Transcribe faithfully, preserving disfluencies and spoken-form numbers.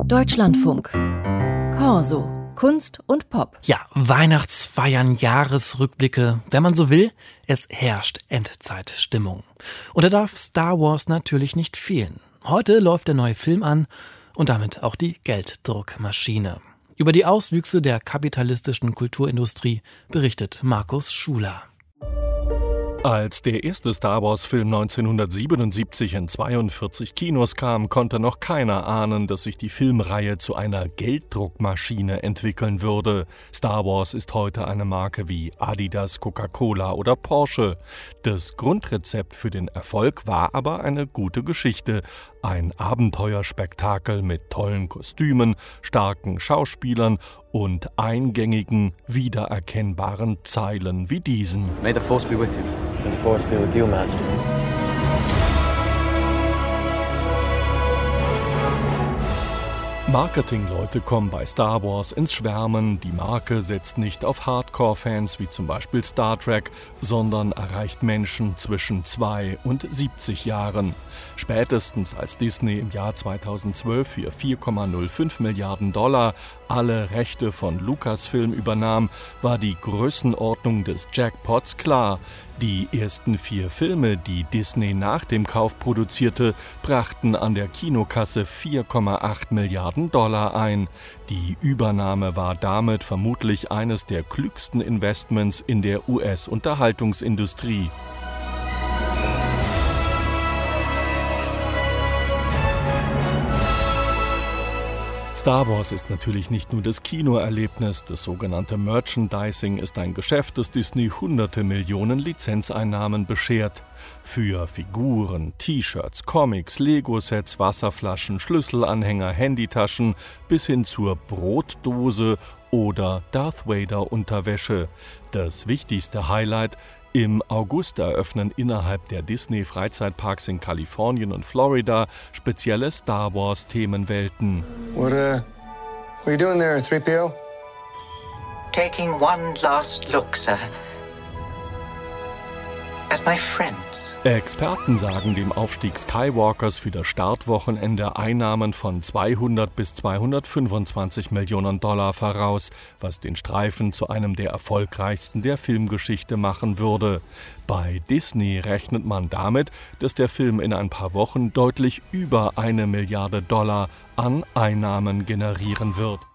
Deutschlandfunk. Corso. Kunst und Pop. Ja, Weihnachtsfeiern, Jahresrückblicke, wenn man so will, es herrscht Endzeitstimmung. Und da darf Star Wars natürlich nicht fehlen. Heute läuft der neue Film an und damit auch die Gelddruckmaschine. Über die Auswüchse der kapitalistischen Kulturindustrie berichtet Markus Schuler. Als der erste Star-Wars-Film neunzehnhundertsiebenundsiebzig in zweiundvierzig Kinos kam, konnte noch keiner ahnen, dass sich die Filmreihe zu einer Gelddruckmaschine entwickeln würde. Star Wars ist heute eine Marke wie Adidas, Coca-Cola oder Porsche. Das Grundrezept für den Erfolg war aber eine gute Geschichte. Ein Abenteuerspektakel mit tollen Kostümen, starken Schauspielern und eingängigen, wiedererkennbaren Zeilen wie diesen. May the Force be with you. May the Force be with you, Master. Marketingleute kommen bei Star Wars ins Schwärmen. Die Marke setzt nicht auf Hardcore-Fans wie zum Beispiel Star Trek, sondern erreicht Menschen zwischen zwei und siebzig Jahren. Spätestens als Disney im Jahr zweitausendzwölf für vier Komma null fünf Milliarden Dollar alle Rechte von Lucasfilm übernahm, war die Größenordnung des Jackpots klar. Die ersten vier Filme, die Disney nach dem Kauf produzierte, brachten an der Kinokasse vier Komma acht Milliarden Dollar ein. Die Übernahme war damit vermutlich eines der klügsten Investments in der U S-Unterhaltungsindustrie. Star Wars ist natürlich nicht nur das Kinoerlebnis, das sogenannte Merchandising ist ein Geschäft, das Disney hunderte Millionen Lizenzeinnahmen beschert. Für Figuren, T-Shirts, Comics, Lego-Sets, Wasserflaschen, Schlüsselanhänger, Handytaschen bis hin zur Brotdose oder Darth Vader-Unterwäsche. Das wichtigste Highlight: im August eröffnen innerhalb der Disney-Freizeitparks in Kalifornien und Florida spezielle Star Wars-Themenwelten. What, uh, what are you doing there, three P O? Taking one last look, sir. At my friends. Experten sagen dem Aufstieg Skywalkers für das Startwochenende Einnahmen von zweihundert bis zweihundertfünfundzwanzig Millionen Dollar voraus, was den Streifen zu einem der erfolgreichsten der Filmgeschichte machen würde. Bei Disney rechnet man damit, dass der Film in ein paar Wochen deutlich über eine Milliarde Dollar an Einnahmen generieren wird.